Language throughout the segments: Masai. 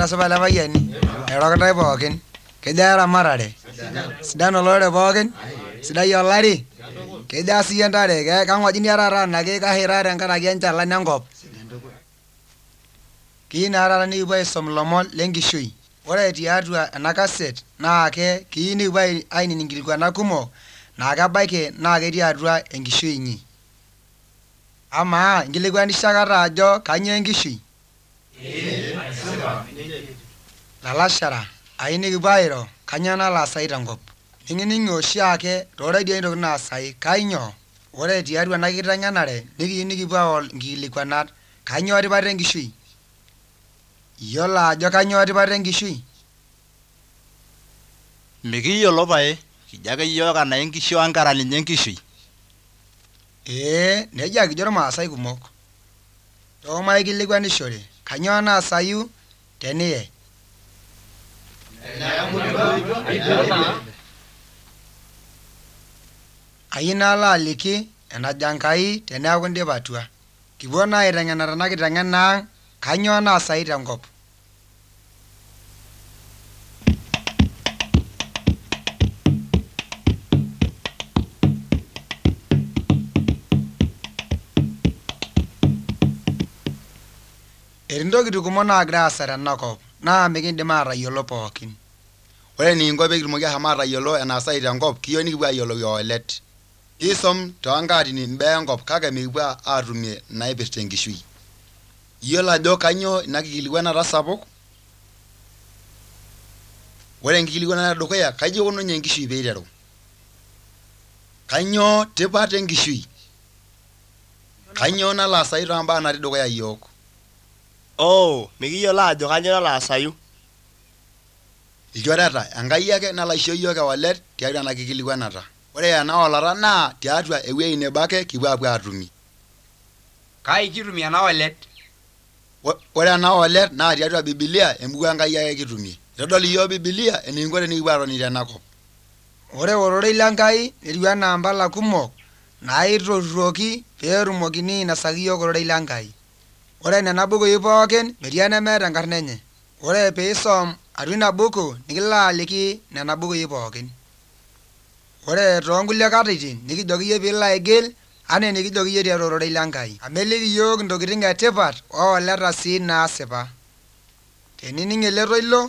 Nasipa le payiani erokitae pookin kejaa eramatare sidan olorere pookin sidai olari kejaa siyie ntare kang'ojini taata anake kahira tenkaraki enchalan enkop kiyieu naa taata nikipuo aisom ilomon lenkishui ore tiatua ena kaset naa kiyieu nikipuo ainining inkilikuanat kumok naa kebaiki naa ketii atua enkishui inyi amaa inkilikuanisho aikata ajo kanyoo enkishui? Lalashara ayieu nikipuo airo kanyoo nalo aasai tenkop ning'ining'i oshiake tooredioi ntokitin naasai kanyoo? Ore tiatua ena kiteng'enare nikiyieu nikipuo aol inkilikuanat kanyoo tipat enkishui? Iyiolo ajo kanyoo tipat enkishui? Mikiyiolo pae kijo ake yiok anaa enkishui onkera ninye enkishui. Nejia kijo irmaasai kumok. Toomaikilikuanishore kanyoo naasayu teniye? Ayieu nalo aliki enajo Enkai teneeku indipa atua. Kipuo naa aiteng'ena tena kiteng'ena ang' kanyoo naasayu tenkop. Etii ntokitin kumok naagira aasa tenakop naa mikindim atayiolo pookin. Ore enikinko pee kitumoki ashom atayiolo enaasayu tenkop kiyieu nikipuo ayiolou eolet. Kisom toonkatinin imbaa enkop kake mikipuo aatumie naipirta enkishui. Iyiolo ajo kanyoo ina kikilikuanata sapuk? Ore enkikilikuanata edukuya kaji ikununye enkishui peiteru? Kanyoo tipat enkishui? Kanyoo nalo aasayu tombaa natii dukuya yiok? Mikiyiolo ajo kanyoo nalo aasayu. Ilchoreta Enkai ake nalo aisho yiok eolet tiatua ena kikilikuanata. Ore ena olata naa tiatua ewueji nebo ake kipuo aatumie. Kai kitumie ena olet? Ore ena olet naa tiatua Biblia embuku Enkai ake kitumie. Itodolu yiok Biblia enikinko tenikipuo atoni tenakop. Ore ororei lenkai netiu enaa mpala kumok naitotuoki peetumokini ainosaki yiok ororei lenkai. Ore nena bukui pookin metii enemeeta enkarna enye. Ore piisom atua ina buku nikilo aliki nena bukui pookin. Ore toonkulie katitin nikijoki iyie piilo aigil anaa enikijoki iyie tiatua ororei lenkai. Amu eliki yiok intokitin etipat ooleta sii naasipa. Tenining ele toilo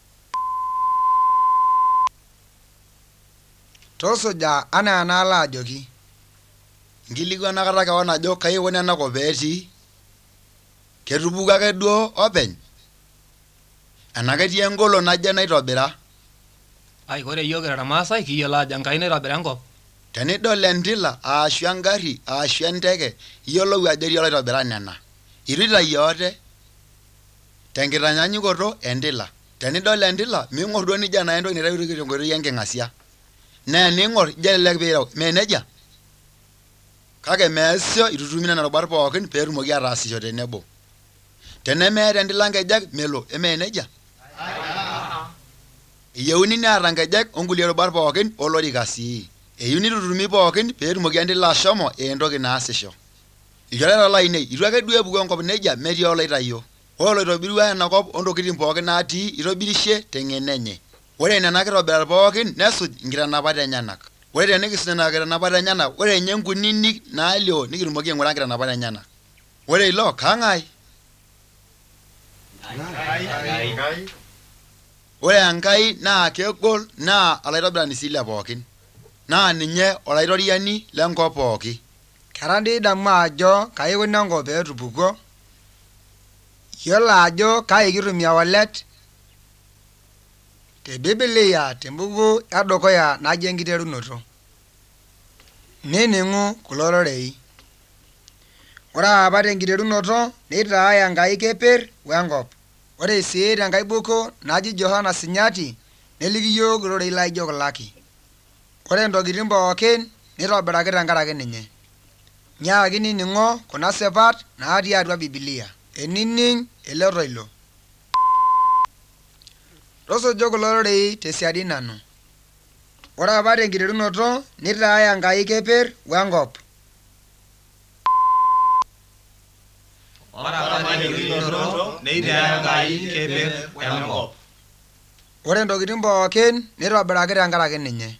tosuja anaa enaalo ajoki. Inkilikuana akata keon ajo kai ikuna enakop peetii? Ketupukuo ake duo openy? Enaa ketii engolon naje naitobira? Ore yiok kira irmaasai kiyiolo ajo Enkai naitobira enkop. Tenidol entila aashu engarri aashu enteke iyiolou ajo etii oloitobira nena. Itu itayu ate tenkitanyanyukoto entila. Tenidol entila ming'or duo nijia naa entoki naitayuoki tenkoitoi enking'asia. Naa ening'or ijo elelek piireu mee nejia? Kake meesisho itu itumi nena rubat pookin peetumoki ataasisho tenebo. Tenemeeta entila nkejek melo emee nejia? Eyieuni neeta nkejek onkulie rubat pookin olorika sii. Eyieu nitutumi pookin peetumoki entila ashomo entoki naasisho. Ilchoreta lainei itu ake duo epuku enkop nejia metii oloitayio. Ore oloitobirua enakop ontokitin pookin natii itobirishe teng'eno enye. Ore nena kitobirat pookin nesuj inkitanapat enyenak. Ore tenikisuj nena kitanapat enyenak ore nye nkuninik naalio nikitumoki aing'ura nkitanapat enyenak. Ore ilo kang'ae? Ore Enkai naa kegol naa olaitobirani sii le pookin. Naa ninye olaitoriani lenkop pooki. Kera dii damu ajo kai ikuna enkop peetupukuo? Iyiolo ajo kai kitumie eolet? Te Biblia tembuku edukuya naji enkiterunoto. Nining'u kulo rorei. Ore apa tenkiterunoto neitaa Enkai keper wenkop. Ore sii tenkai buku naji Johana Sinyati neliki yiok irorei laijo kulaki. Ore ntokitin pookin nitobiraki tenkaraki ninye. Nyaaki nining'o kuna sipat natii atua Biblia. Enining ele toilo. Tosuju kulo rorei tesiadi nanu. Ore apa tenkiterunoto neitaa Enkai keper wenkop. Ore apa tenkiterunoto Neitaa Enkai kepik enkop. Ore ntokitin pookin neitobiraki tenkaraki ninye.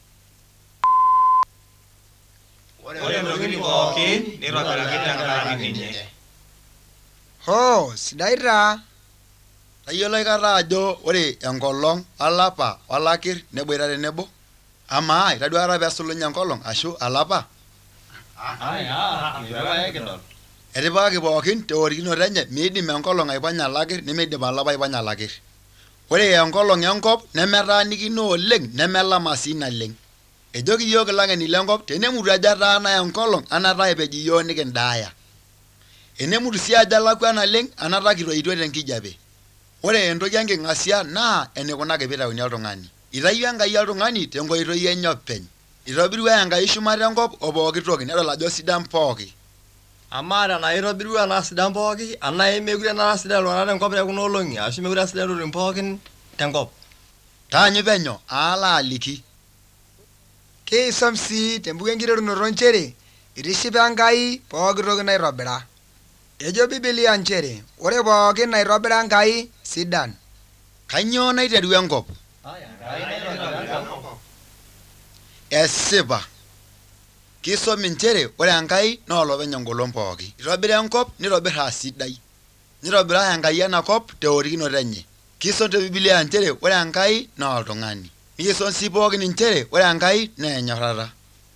Ore ntokitin pookin neitobiraki tenkaraki ninye. Hoo, sidai taa. Tayiolo aikata ajo ore enkolong, olapa, olakir neboita tenebo? Amaa, itadua aikata peesulunye enkolong ashu olapa? Etipikaki pookin teorikinoto enye meidim enkolong aiponya olakir nemeidim olapa aiponya olakir. Ore enkolong enkop nemetaanikino oleng nemelama sii naleng. Ejoki yiok ilang'eni lenkop tenemutu ajo etaana enkolong anaata epej iyiok nikindaaya. Enemutu sii ajo elakwa naleng anaata kitoitoi tenkijape. Ore entoki enking'asia naa enikunaki peitauni oltung'ani. Itayio Enkai oltung'ani tenkoitoi enye openy. Itobirua Enkai shumata enkop o pooki toki nedol ajo sidan pooki. Amaa tenaa itobirua naa sidan pooki, anaa emekure naa sidan iltung'anak tenkop tekuna olong'i ashu mekure sidan intokitin pookin tenkop. Taanyu penyo aala aliki. Keisom sii tembuku enkiterunoto nchere itishipa Enkai pooki toki naitobira. Ejo Biblia nchere ore pookin naitobira Enkai sidan. Kanyoo naiterua enkop? Esipa. Kisomi nchere ore Enkai naa olopeny engolon pooki. Itobira enkop nitobir aasidai. Nitobira Enkai enakop teorikinoto enye. Kisom te Biblia nchere ore Enkai naa oltung'ani. Nikisom sii pookin nchere ore Enkai naa enyorrata.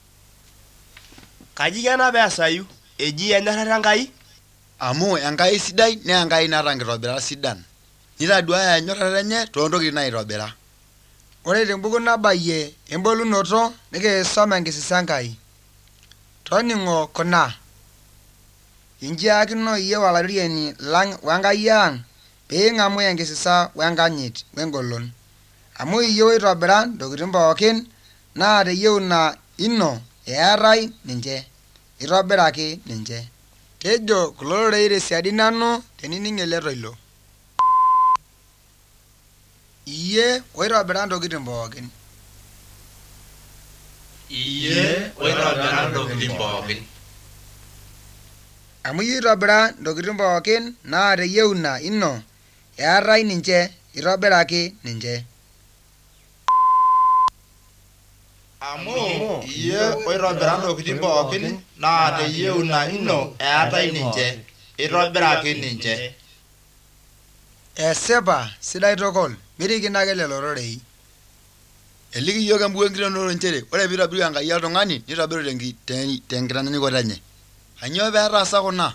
Kaji kena peesayu? Eji enyorrata Enkai? Amu Enkai sidai naa Enkai naata nkitobirat sidan. Nitaduaya enyorrata enye toontokitin naitobira. Ore tembuku nabayie embolunoto nikisom enkisisa Enkai. Toning'o kuna. Injiakino iyieu olairoriani lang' w'Enkai ang' piing'amu enkisisa w'enkanyit w'engolon. Amu iyieu itobira ntokitin pookin naa teyieuna ino eetai ninche. Itobiraki ninche. Tejo kulo rorei tesiadi nanu tenining' ele toilo. Iyie oitobira ntokitin pookin. Iyie oitobira ntokitin pookin. Amu iyie itobira ntokitin pookin naa teyieuna ino eetai ninche. Itobiraki ninche. Amu iyie oitobira ntokitin pookin naa teyieuna ino eetai ninche. Itobiraki ninche. Esipa sidai tukul mirikino ake lelo rorei. Eliki yiok embuku enkiterunoto nchere ore piitobiru Enkai oltung'ani nitobiru tenkitanyanyukoto enye. Kanyoo peetaasa kuna?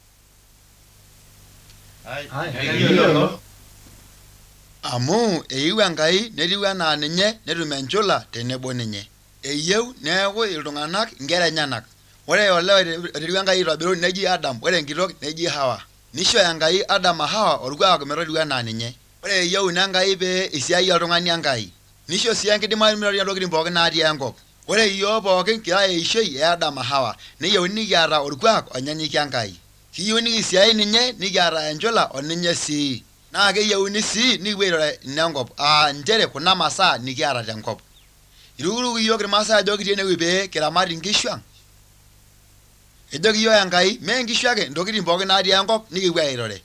Amu eyieu Enkai netiu enaa ninye netum enchula tenebo ninye. Eyieu neeku iltung'anak inkera enyenak. Ore olewa eiterua Enkai aitobiru neji Adam, ore enkitok neji Hawa. Nisho Enkai Adam o Hawa orkuak metotiu enaa ninye. Ore eyieu Enkai pee isiaie oltung'ani Enkai. Nisho sii enkidimato mitoria ntokitin pookin natii enkop. Ore iyiok pookin kira eishoi e Adam o Hawa, neyieuni nikiata orkuak onyanyukie Enkai. Kiyieu nikisiai ninye nikiata enchula oninye sii. Naa keyieuni sii nikipuo aitore inenkop nchere kuna masaa nikiata tenkop. Irukuruku yiok irmaasai ajo kitii enewueji pee kiramat inkishu ang'. Ejoki yiok Enkai mee nkishu ake ntokitin pookin natii enkop nikipuo aitore.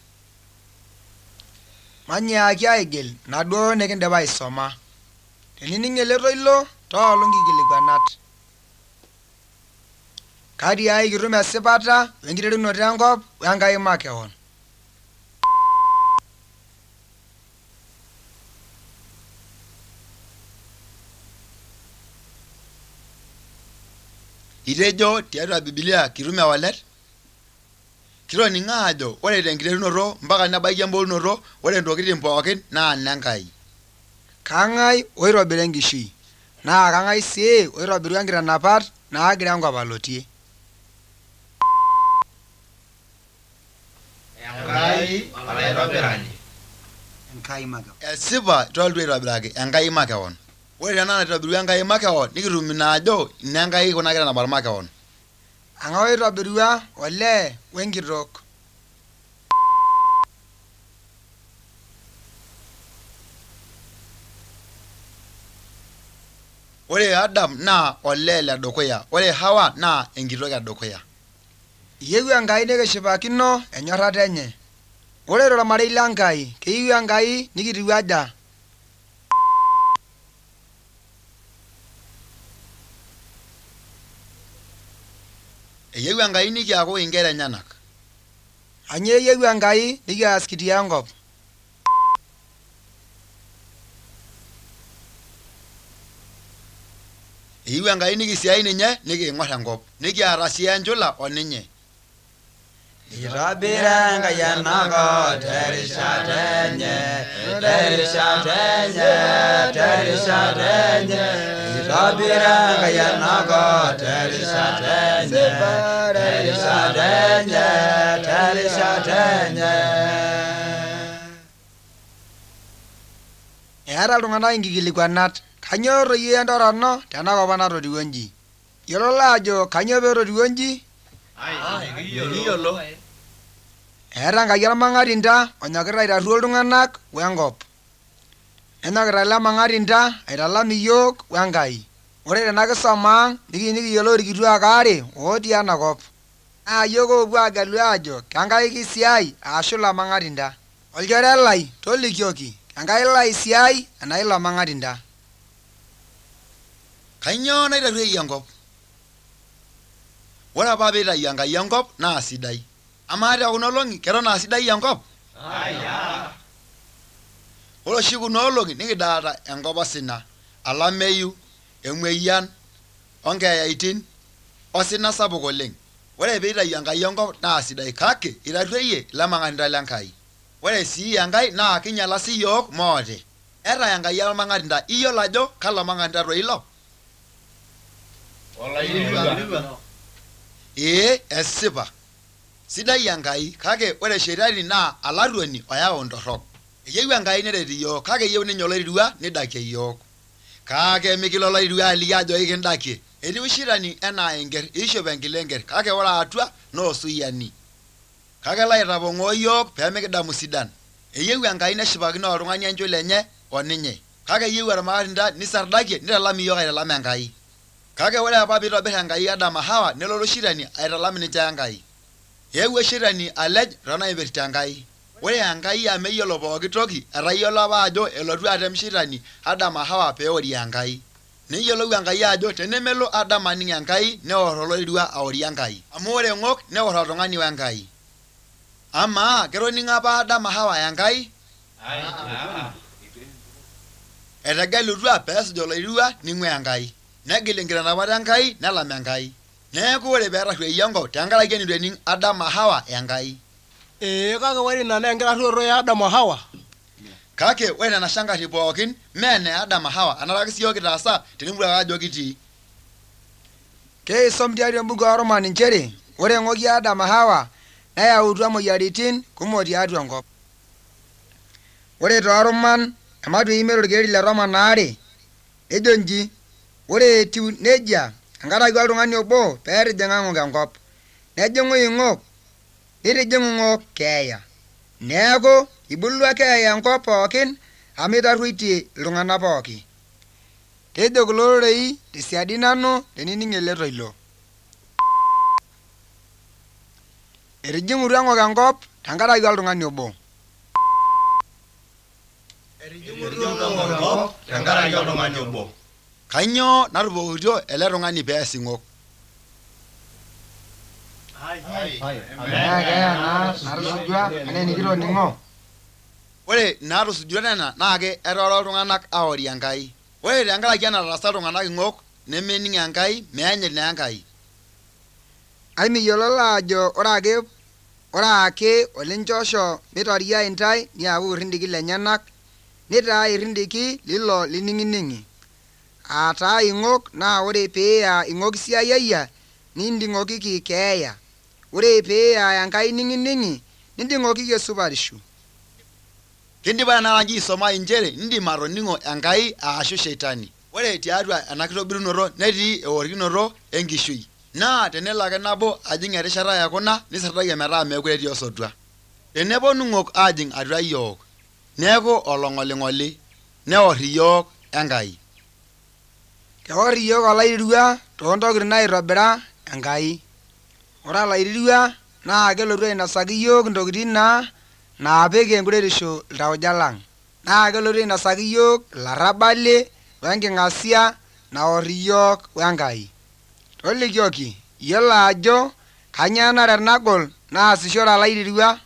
Manyaaki aigil naduo nikindipa aisoma. Tenining' ele toilo toolu nkikilikuanat. Katiai kitum esipata wenkiterunoto enkop w'Enkai makeon. Itejo tiatua Biblia kitum ewalet? Kitoning'o ajo ore tenkiterunoto mpaka nebaiki embolunoto ore ntokitin pookin naa nenkai. Kang'ai oitobira enkishui naa kang'ai sii oitobiru enkitanapat naagira enkop alotie. Enkai olaitobirani. Enkai makeon. Esipa toltu aitobiraki Enkai makeon. Ore tenaa naitobiru Enkai makeon nikitum ina ajo ine Enkai kuna kitanapat makeon. Ang'ai oitobirua olee wenkitok. Ore Adam naa olee ledukuya, ore Hawa naa enkitok edukuya. Iyieu Enkai nikishipakino enyorrata enye. Ore tolmarei lenkai, keyieu Enkai nikitiu aja? Eyieu Enkai nikiaku inkera enyenak. Anyoo eyieu Enkai nikias kitii enkop? Eyieu Enkai nikisiai ninye nikiing'or enkop, nikiata sii enchula oninye. Itobira Enkai enakop terishata enye, terishata enye, terishata enye. Itobira Enkai enakop terishata enye, terishata enye, terishata enye. Eeta iltung'anak inkikilikuanat. Kanyoo toi entorono tenakop natotiwuo inji? Yiololo ajo kanyoo peetotiwuo inji? Kiyiolo. Eeta Enkai ormang'atinda onyokita aitaruo iltung'anak wenkop. Nenyokita ele mang'atinda aitalam iyiok wenkai. Ore tena kisoma ang' nikiyiolou irkituak aare otii enakop. Naa iyiok oopuo agelu ajo kengai kisiai ashu ilo mang'atinda. Olchore lai tolikioki, kengai lai siai enaa ilo mang'atinda? Kanyoo naitarueyie enkop? Ore apa peitayu Enkai enkop naa sidai. Amaa te kuna olong'i keton aa sidai enkop? Ore oshi kuna olong'i nikidalta enkop osina, olameyu, emuoyian, onkeyaitin, osina sapuk oleng'. Ore peitayu Enkai enkop naa sidai, kake itarueyie ile mang'atinda lenkai. Ore sii Enkai naa kinyala sii yiok moote. Eeta Enkai ormang'atinda, iyiolo ajo kalo mang'atinda toi ilo? Esipa. Sidai Enkai, kake ore shetani naa alaruoni oyau ntorrok. Eyieu Enkai neret iyiok, kake eyieu ninye oloirua nidakie iyiok. Kake mikilo oloirua aliki ajo ikindakie. Etiu shetani enaa enkerr, ishop enkila enkerr, kake ore atua naa osuyiani. Kake elo aitapong'oo iyiok peemikidamu sidan. Eyieu Enkai neshipakino oltung'ani enchula enye oninye. Kake eyieu ormang'atinda nisardakie nitalam iyiok aitalam Enkai. Kake ore apa piitobirr Enkai Adam o Hawa nelotu shetani aitalam ninche Enkai. Eewuo shetani alej tonaipirta Enkai. Ore Enkai amu eyiolo pooki toki, etayiolo apa ajo elotu atem shetani Adam o Hawa peeorie Enkai. Neyiolou Enkai ajo tenemelo Adam aning' Enkai neorr oloirua aorie Enkai. Amu ore ng'ok neorr oltung'ani wenkai. Amaa ketoning'o apa Adam o Hawa Enkai? Etegelutua peesuj oloirua ning'ua Enkai. Negil inkitanapat Enkai nelam Enkai. Neeku ore peetarrueyie enkop tenkaraki enitu ening' Adam o Hawa Enkai. Kake ore ina naa enkitarruoto e Adam o Hawa. Kake ore nena shangarri pookin mee ne Adam o Hawa, enaraki siyiok kitaasa tenimuruaka ajo kitii. Keisom tiatua embuku oromani nchere ore ng'oki Adam o Hawa neyautua moyiaritin kumok tiatua enkop. Ore tooruman ematua imiet orkereri le tomon aare nejo nji, ore etiu nejia tenkaraki oltung'ani obo peetijing'a ng'ok enkop, nejing'u ing'ok, nitijing'u ng'ok keeya. Neeku ibulua keeya enkop pookin amu itarruitie iltung'anak pooki. Tejo kulo rorei tesiadi nanu tenining' ele toilo. Etijing'utua ng'ok enkop tenkaraki oltung'ani obo. Tenkaraki oltung'ani obo. Kanyoo natupokitio ele tung'ani pees ing'ok? Keeya natusujua enaa enikitoning'o. Ore naatusujutua nena naake etooro iltung'anak aorie Enkai. Ore tenkaraki enataasa iltung'anak ing'ok nemening' Enkai, meenyit naa Enkai. Ai miyiololo ajo ore ake olinchosho mitoria intai niaku irrindiki lenyenak, nitaa irrindiki lilo lining'ining'i. Aataa ing'ok naa ore peeya ing'ok siayayia ninding'okiki keeya. Ore peeya Enkai ning'ining'i ninding'okiki esupatishu. Kindipa tenakata aisomai nchere indim atoning'o Enkai aashu shetani. Ore tiatua ena kitobirunoto netii eworikinoto enkishui. Naa tenelo ake nabo ajing' erishata ekuna nisardakie metaa meekure etii osotua. Teneponu ng'ok aajing' atua yiok, neeku olong'oling'oli, neorr iyiok Enkai. Keorr iyiok olairirua toontokitin naitobira Enkai. Ore olairirua naa kelotu ainosaki iyiok intokitin naapik enkuretisho iltauja lang naa kelotu ainosaki iyiok ilarrabali wenking'asia naorr iyiok wenkai. Tolikioki iyiolo ajo kanyoo enare nagol naasishore olaiterua?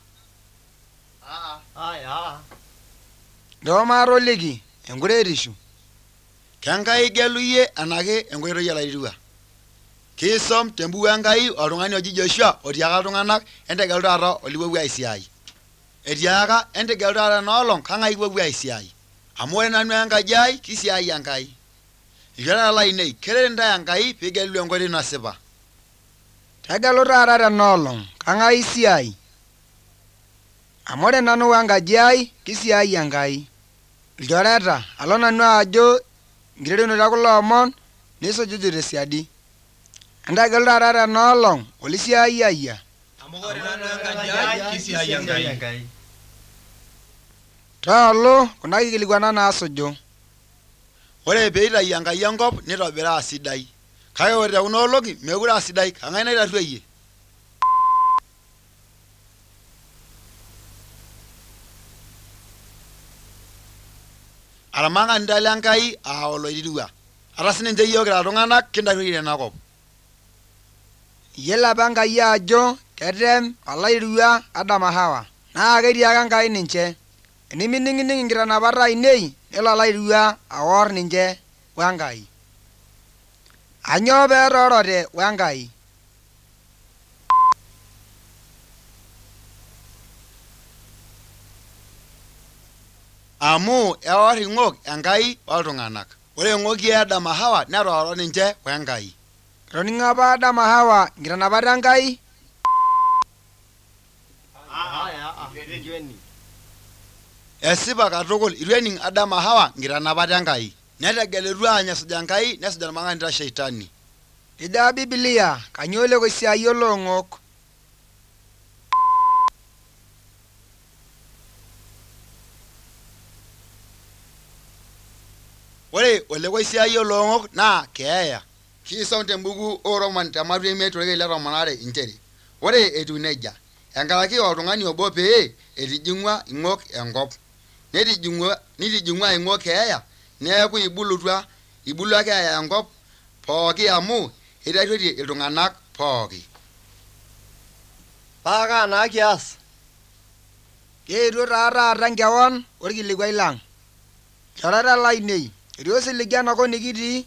Ntoo maatoliki enkuretisho. Kenkai igelu iyie enake enkoitoi olaiterua. Kiisom tembuku Enkai oltung'ani oji Joshua otiaka iltung'anak entegelu taata olipuopuo aisiai. Etiaka entegelu taata enoolong kang'ae kipuopuo aisiai. Amu ore nanu enkaji ai kisiai Enkai. Ilchoreta lainei keret intae Enkai piigelu enkoitoi nasipa. Tegelu taata tenoolong kang'ae isiai. Amu ore nanu wenkaji ai kisiai Enkai. Ilchoreta alo nanu ajo nkiterunoto ekulo omon nisujuju tesiadi. Entegelu taata tenoolong olisiayiayia. Amu ore nanu enkaji ai kisiai Enkai. Toolo kuna kikilikuana naasuju. Ore peitayu Enkai enkop nitobiraa sidai. Kake ore tekuna olong'i mekure aa sidai, kang'ae naitarueyie? Aramang'ani taa lenkai aa oloiterua. Ata sininche iyiok kira iltung'anak kintarueyie tenakop. Iyiolo apa Enkai ajo ketem olaiterua Adam o Hawa naa ketiaka Enkai ninche. Enimining' inkitanapat ainei nelo olaiterua aorr ninche wenkai. Anyoo peetoorote wenkai? Amu eorr ing'ok Enkai oltung'anak. Ore ing'oki Adam o Hawa netooro ninche wenkai. Etoning'o apa Adam o Hawa inkitanapat Enkai? Esipa katukul itu ening Adam o Hawa inkitanapat Enkai. Netegelutua aanya esuj Enkai nesuj ormang'anita Sheitani. Kejo Biblia kanyoo lekosiayio loong'ok? Ore olekoisiayio loong'ok naa keeya. Kiisom tembuku ooroman tematua emiet torkeek le tomon aare inchere ore etiu nejia enkaraki oltung'ani obo pee etijing'ua ing'ok enkop nitijing'ua ing'ok keeya neeku ibulua keeya enkop pooki amu etaruetie iltung'anak pooki. Paakaa naa kias? Keetuo taa taata nkewon orkilikuai lang. Choreta lainei, etii osiligi enakop nikitii.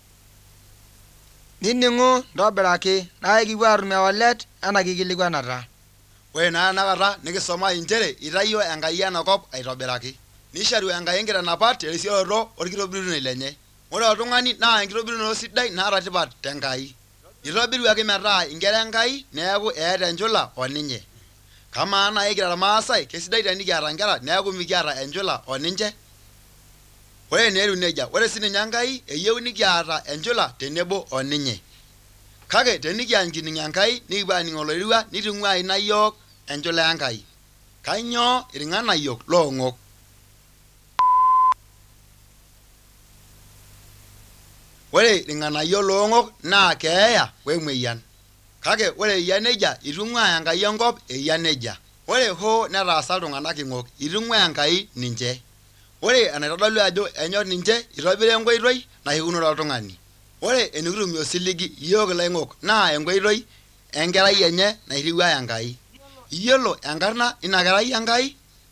Nining'u ntobiraki naa kipuo aatum ewalet ena kikilikuanata. Ore naa tenakata nikisoma inchere itayio Enkai enakop aitobiraki. Nisharu Enkai inkitanapat terisioroto orkitobirunet lenye. Ore oltung'ani naa enkitobirunoto sidai naata tipat tenkai. Itobiruaki metaa inkera Enkai neeku eeta enchula oninye. Kamaa naaji kira irmaasai kesidai tenikiata nkera neeku mikiata enchula oninche. Ore neetiu nejia, ore sininye Enkai eyieu nikiata enchula tenebo oninye. Kake tenikiankining' Enkai nikipuo aning' oloiterua niting'ua ina yiok enchula Enkai. Kanyoo irng'anayiok loong'ok? Ore irng'anayiok loong'ok naa keeya wemuoyian. Kake ore eyia nejia itung'ua Enkai enkop eyia nejia. Ore hoo netaasa iltung'anak ing'ok itung'ua Enkai ninche. Ore enaitodolu ajo enyorr ninche itobira enkoitoi nahikunore oltung'ani. Ore enikitumie osiligi iyiok iloing'ok naa enkoitoi enkerai enye nairiwua Enkai. Iyiolo enkarna ina kerai Enkai?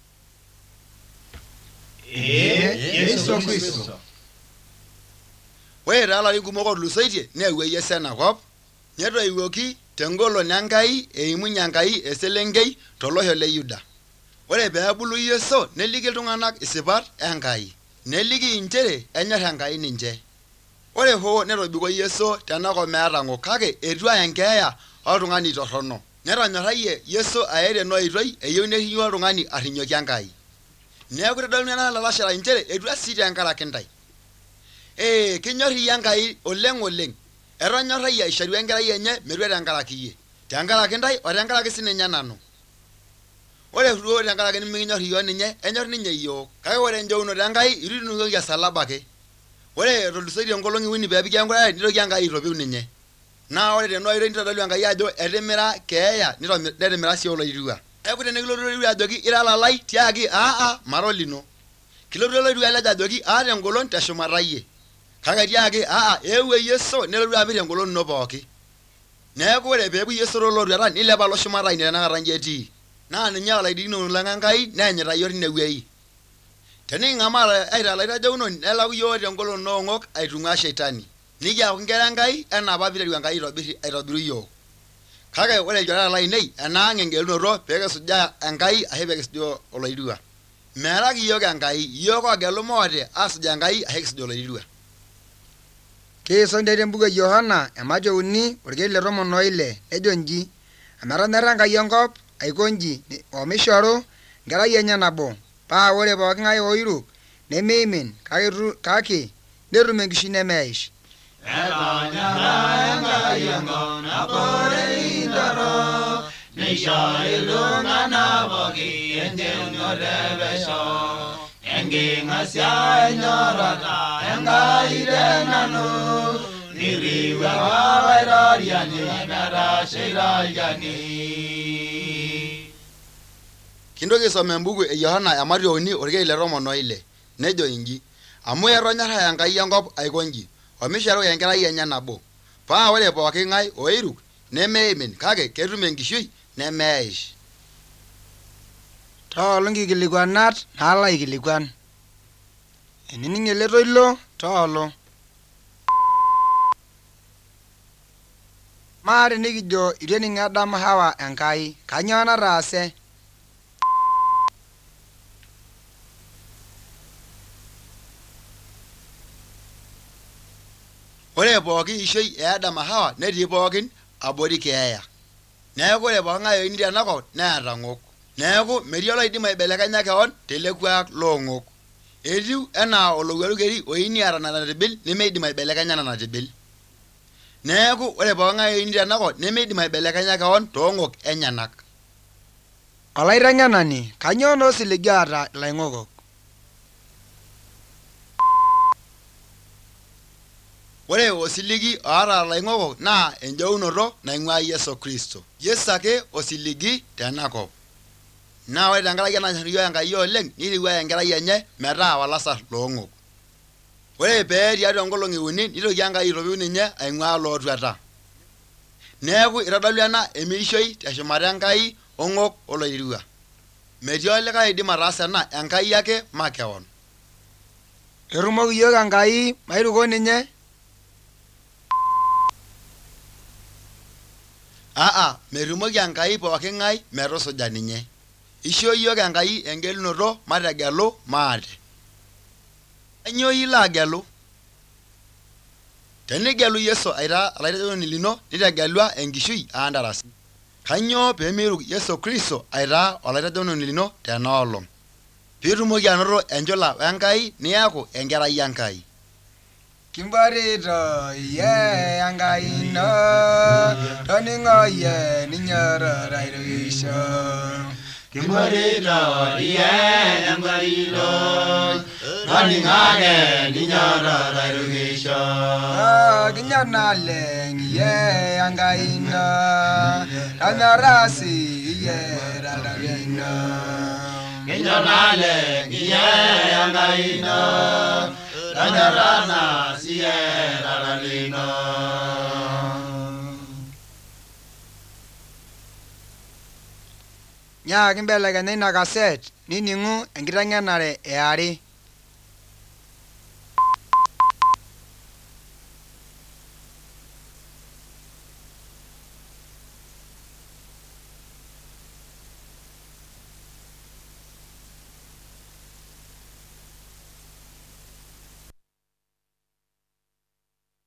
Yesu Kristo. Ore taa ilarin kumok otulusoitie neewuo Yesu enakop netoiwuoki tengolon Enkai eimunye Enkai eselenkei tolosho le Yuda. Ore peebulu Yesu neliki iltung'anak isipat Enkai. Neliki inchere enyorr Enkai ninche. Ore hoo netobiko Yesu tenakop meeta ng'ok kake etua enkeeya oltung'ani torrono. Netonyorrayie Yesu ae tena oitoi eyieu nerrinyu oltung'ani arrinyoki Enkai. Neeku itodolu ena lalashera inchere etua sii tenkaraki ntae. Kinyorr iyie Enkai oleng'. Etonyorrayie aisharu enkerai enye metua tenkaraki iyie. Tenkaraki ntae o tenkaraki sininye nanu. Ore duo tenkaraki nimikinyorr iyiok ninye, enyorr ninye iyiok. Kake ore enjeunoto Enkai itu inukoki esalaba ake. Ore etulusoitie nkolong'i uni peepiki enkurare nitoki Enkai aitopiu ninye. Naa ore tena oitoi nitodolu Enkai ajo etimira keeya netimira sii oloiterua. Neeku tenekilotu olorua ajoki ira lalai tiaki mara olino. Kilotu olorua lej ajoki aata engolon teshumata yie. Kake tiaki eewuo Yesu nelotu apik engolon ino pooki. Neeku ore peepuo Yesu tolorua nilepa lo shumata ine tenakata nji etii. Naa ninye olaidikino lang Enkai neenyita yiok tinewuei. Tening'amaa aitaa laitajaunoni nelau yiok tengolon noong'ok aitung'aa Shetani. Nikiaku nkera Enkai enaa apa piiteru Enkai aitobiru yiok. Kake ore ilchoreta lainei enaang' engelunoto peekisujaa Enkai ashu peekisujaa oloirua. Meeraki yiok Enkai, yiok oogelu moote aasuj Enkai ashu kisuj oloirua. Kiisondei tembuku e Yohana emajo 3 orkeli le 16 nejo nji, emetonyorra Enkai enkop aiko nji omishoru nkerai enye nabo, paa ore pooking'ae oiruk nemeimin kake netum enkishui nemeish. Etonyorra Enkai enkop nabore indorok, neishori iltung'anak pooki enjeunoto epesho. Enking'asia enyorrata Enkai tenanu, nirriu olairoriani metasheita olchani. Kintoki aisoma embuku e Yohana ematua 3 orkeli le 16 nejo inji, amu etonyorra Enkai enkop aiko nji omishoru enkerai enye nabo, paa ore pooking'ae oiruk nemeimin kake ketum enkishui nemeish. Toolo nkikilikuanat naalo aikilikuan. Enining' ele toilo toolo. Maa tenikijo itu ening' Adam Hawa Enkai, kanyoo nataase? Ore pooki ishoi e Adam Hawa netii pookin abori keeya. Neeku ore pooking'ae oini tenakop neeta ng'ok. Neeku metii oloidim aibelekenya keon tele kuak loong'ok. Etiu enaa olowuaru keri oini eeta nena tibil nemeidim aibelekenya nena tibil. Neeku ore pooking'ae oini tenakop nemeidim aibelekenya keon toong'ok enyenak. Olaiteng'enani, kanyoo naa osiligi aata ilaing'okok? Ore osiligi oota ilaing'okok naa enjeunoto naing'ua Yesu Kristo. Yesu ake osiligi tenakop. Naa ore tenkaraki enanyorr yiok Enkai oleng niriwua enkerai enye metaa olasarr loong'ok. Ore pee tiatua nkolong'i 3 nitoki Enkai aitopik ninye aing'ua lootuata. Neeku itodolu ena emirishoi teshumata Enkai ong'ok oloirua. Metii olikae oidim ataasa ena Enkai ake makeon. Etumoki yiok Enkai mairuko ninye? Metumoki Enkai pooking'ae metusuja ninye. Ishoo yiok Enkai engelunoto mategelu maate. Kanyoo ilo agelu? Tenigelu Yesu aitaa olaiteng'enani lino nitegelua enkishui aandarasi. Kanyoo peemiruk Yesu Kristo aitaa olaiteng'enani lino tenaolong'? Piitumoki anoto enchula w'Enkai niaku enkerai Enkai. Kimbarito iye Enkai ino, toning'o iye ninyororo airukisho. Kimbarito iye Enkai ino, toning'o ninyororo airukisho. Kinyor naleng iye Enkai ino, tonyorasi iye rarabino. Kinyor naleng iye Enkai ino, tonyorana siye rarabino. Nyaaki mbelekenya ina kaset nining'u enkiteng'enare eare.